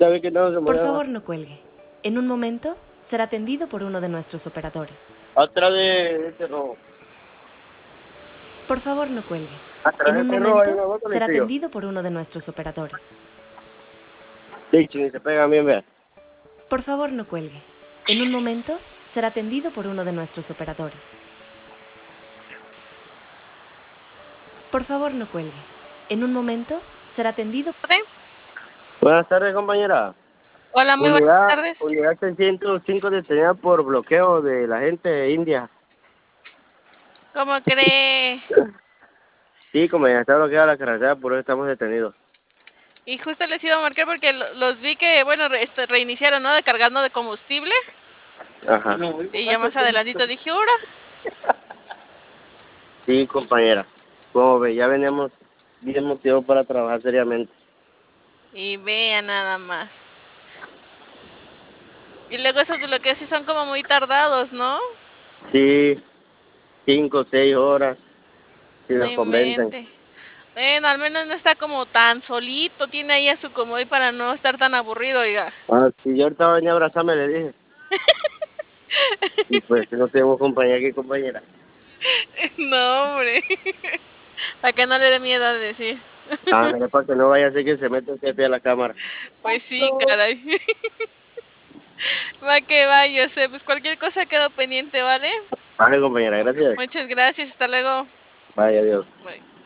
¿Sabe que no se Por mueve? favor, no cuelgue. En un momento será atendido por uno de nuestros operadores. Atrás de este rojo. Por favor, no cuelgue. Atrás En de un este rojo hay momento una moto, será listo yo. atendido por uno de nuestros operadores. Dicho, y se pegan bien, vea. Por favor, no cuelgue. En un momento será atendido por uno de nuestros operadores. Por favor, no cuelgue. En un momento será atendido. Buenas tardes, compañera. Hola, muy buenas tardes. Unidad 605 detenida por bloqueo de la gente de India. ¿Cómo cree? Sí, como ya está bloqueada la carretera, por eso estamos detenidos. Y justo les iba a marcar porque los vi que, bueno, reiniciaron, ¿no? De cargando de combustible. Ajá. Y ya más adelantito dije, ¡hora! Sí, compañera. Como ve, ya veníamos bien motivados para trabajar seriamente. Y vean nada más. Y luego esos bloqueos sí son como muy tardados, ¿no? Sí, 5 o 6 horas, si No nos convencen. invente. Bueno, al menos no está como tan solito. Tiene ahí a su convoy para no estar tan aburrido, oiga. Ah, si yo ahorita venía a abrazarme, le dije. Y pues no tenemos compañía aquí, compañera. No, hombre. Para que no le dé miedo a decir. Ah, mira, para que no vaya a ser que se meta usted a la cámara. Pues sí, caray. Va que va, yo sé. Pues cualquier cosa quedó pendiente, ¿vale? Vale, compañera, gracias. Muchas gracias. Hasta luego. Vaya, adiós. Bye.